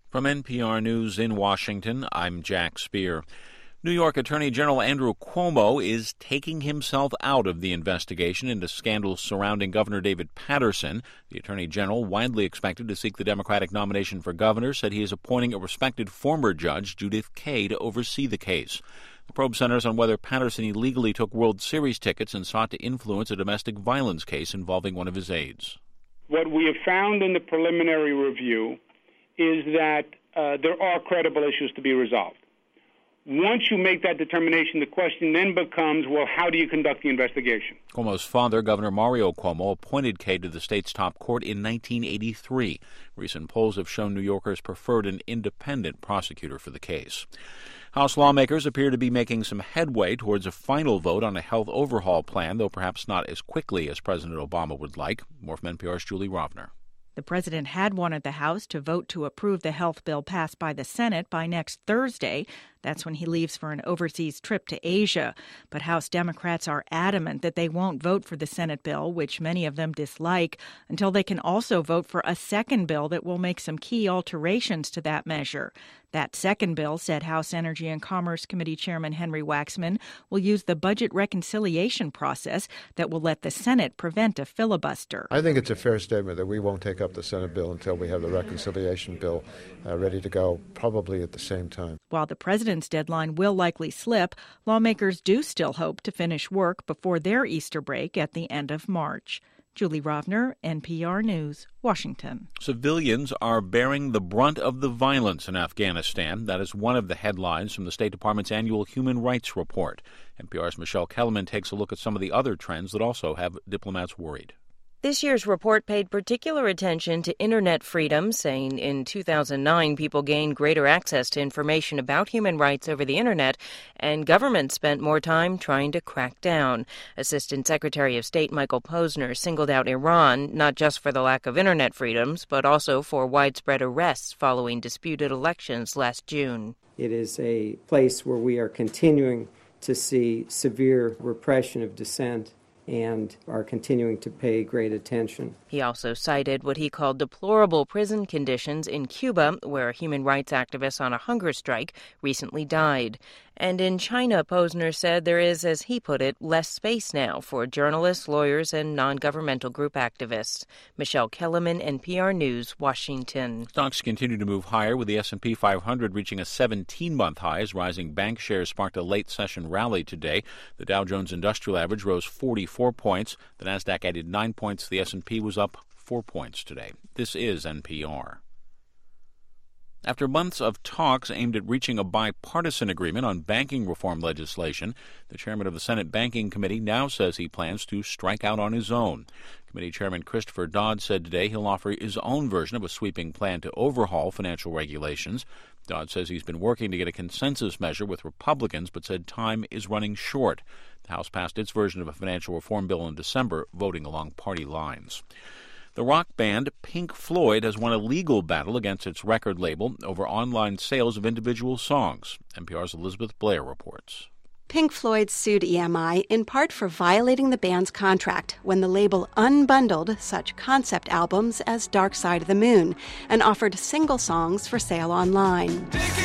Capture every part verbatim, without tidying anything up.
From N P R News in Washington, I'm Jack Speer. New York Attorney General Andrew Cuomo is taking himself out of the investigation into scandals surrounding Governor David Paterson. The Attorney General, widely expected to seek the Democratic nomination for governor, said he is appointing a respected former judge, Judith Kaye, to oversee the case. The probe centers on whether Paterson illegally took World Series tickets and sought to influence a domestic violence case involving one of his aides. What we have found in the preliminary review is that uh, there are credible issues to be resolved. Once you make that determination, the question then becomes, well, how do you conduct the investigation? Cuomo's father, Governor Mario Cuomo, appointed Kaye to the state's top court in nineteen eighty-three. Recent polls have shown New Yorkers preferred an independent prosecutor for the case. House lawmakers appear to be making some headway towards a final vote on a health overhaul plan, though perhaps not as quickly as President Obama would like. More from N P R's Julie Rovner. The president had wanted the House to vote to approve the health bill passed by the Senate by next Thursday. That's when he leaves for an overseas trip to Asia. But House Democrats are adamant that they won't vote for the Senate bill, which many of them dislike, until they can also vote for a second bill that will make some key alterations to that measure. That second bill, said House Energy and Commerce Committee Chairman Henry Waxman, will use the budget reconciliation process that will let the Senate prevent a filibuster. I think it's a fair statement that we won't take up the Senate bill until we have the reconciliation bill uh, ready to go, probably at the same time. While the president's deadline will likely slip, lawmakers do still hope to finish work before their Easter break at the end of March. Julie Rovner, N P R News, Washington. Civilians are bearing the brunt of the violence in Afghanistan. That is one of the headlines from the State Department's annual Human Rights Report. N P R's Michelle Kellerman takes a look at some of the other trends that also have diplomats worried. This year's report paid particular attention to Internet freedom, saying in two thousand nine people gained greater access to information about human rights over the Internet, and governments spent more time trying to crack down. Assistant Secretary of State Michael Posner singled out Iran, not just for the lack of Internet freedoms, but also for widespread arrests following disputed elections last June. It is a place where we are continuing to see severe repression of dissent and are continuing to pay great attention. He also cited what he called deplorable prison conditions in Cuba, where a human rights activist on a hunger strike recently died. And in China, Posner said there is, as he put it, less space now for journalists, lawyers, and non-governmental group activists. Michelle Kellerman, N P R News, Washington. Stocks continue to move higher, with the S and P five hundred reaching a seventeen-month high as rising bank shares sparked a late-session rally today. The Dow Jones Industrial Average rose forty-four points. The Nasdaq added nine points. The S and P was up four points today. This is N P R. After months of talks aimed at reaching a bipartisan agreement on banking reform legislation, the chairman of the Senate Banking Committee now says he plans to strike out on his own. Committee Chairman Christopher Dodd said today he'll offer his own version of a sweeping plan to overhaul financial regulations. Dodd says he's been working to get a consensus measure with Republicans, but said time is running short. The House passed its version of a financial reform bill in December, voting along party lines. The rock band Pink Floyd has won a legal battle against its record label over online sales of individual songs. N P R's Elizabeth Blair reports. Pink Floyd sued E M I in part for violating the band's contract when the label unbundled such concept albums as Dark Side of the Moon and offered single songs for sale online.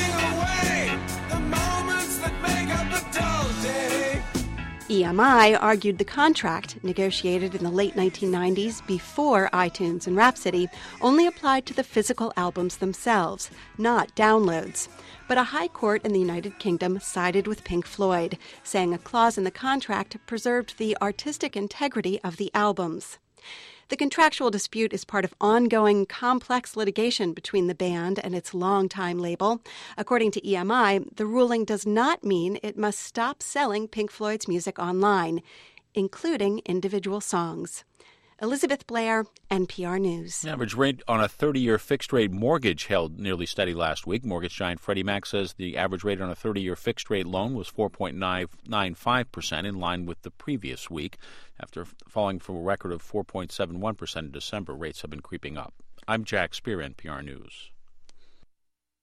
E M I argued the contract, negotiated in the late nineteen nineties before iTunes and Rhapsody, only applied to the physical albums themselves, not downloads. But a high court in the United Kingdom sided with Pink Floyd, saying a clause in the contract preserved the artistic integrity of the albums. The contractual dispute is part of ongoing complex litigation between the band and its longtime label. According to E M I, the ruling does not mean it must stop selling Pink Floyd's music online, including individual songs. Elizabeth Blair, N P R News. The average rate on a thirty-year fixed-rate mortgage held nearly steady last week. Mortgage giant Freddie Mac says the average rate on a thirty-year fixed-rate loan was four point nine five percent, in line with the previous week. After falling from a record of four point seven one percent in December, rates have been creeping up. I'm Jack Speer, N P R News.